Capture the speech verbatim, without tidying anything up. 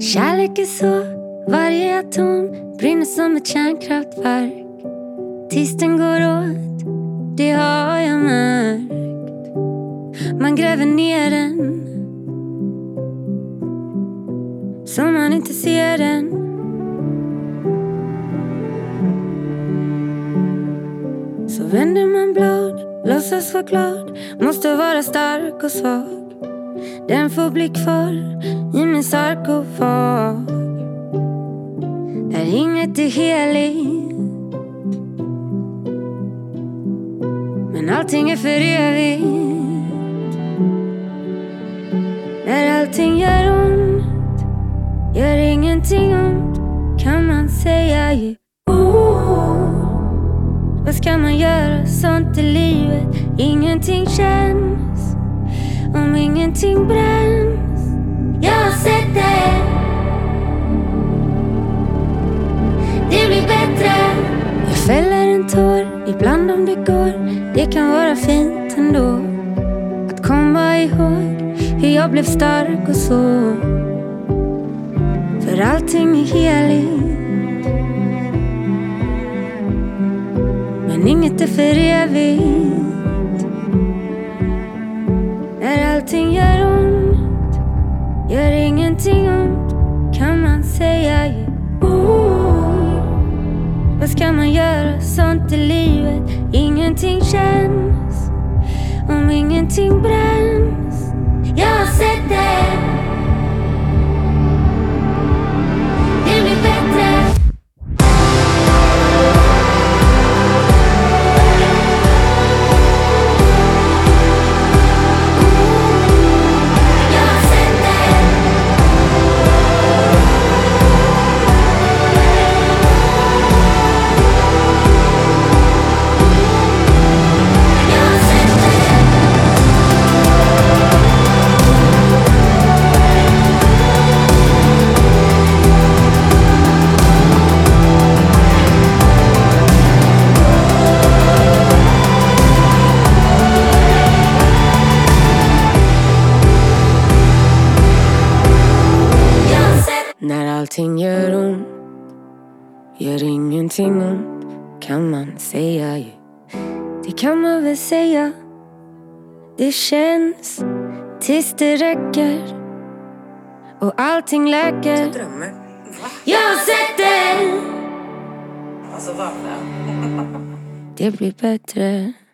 Kärlek är så, varje atom brinner som ett kärnkraftverk. Tills den går åt, det har jag märkt. Man gräver ner den så man inte ser den. Så vänder man blad, låtsas vara glad, måste vara stark och svag. Den får bli kvar i min sarkofag, där inget är heligt, men allting är för evigt. När allting gör ont, gör ingenting ont, kan man säga ju. Oh, vad ska man göra, sånt i livet. Ingenting känns om ingenting bränns. Jag har sett det, det blir bättre. Jag fäller en tår, ibland om det går. Det kan vara fint ändå att komma ihåg hur jag blev stark och så. För allting är heligt, men inget är för evigt. När allting gör ont, gör ingenting ont, kan man säga ju. Oh, vad ska man göra, sånt i livet. Ingenting känns om ingenting bränns. Jag har sett det, det blir bättre. När allting gör ont, gör ingenting ont, kan man säga ju. Det kan man väl säga. Det känns tills det räcker och allting läker. Jag drömmer. Va? Jag har sett det, Alltså varför? det blir bättre.